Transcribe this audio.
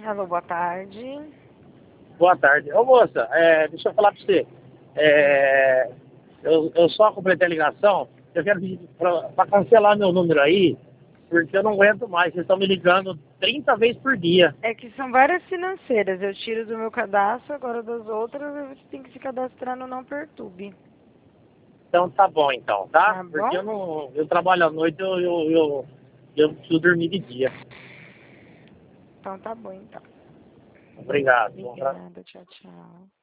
Alô, boa tarde. Boa tarde. Ô moça, deixa eu falar pra você. Eu só completei a ligação, eu quero pedir pra cancelar meu número aí, porque eu não aguento mais. Vocês estão me ligando 30 vezes por dia. É que são várias financeiras. Eu tiro do meu cadastro, agora das outras você tem que se cadastrar no Não Perturbe. Então tá bom então, tá? Tá bom? Porque eu trabalho à noite, eu preciso dormir de dia. Então tá bom, então. Obrigado. Obrigada, tchau, tchau.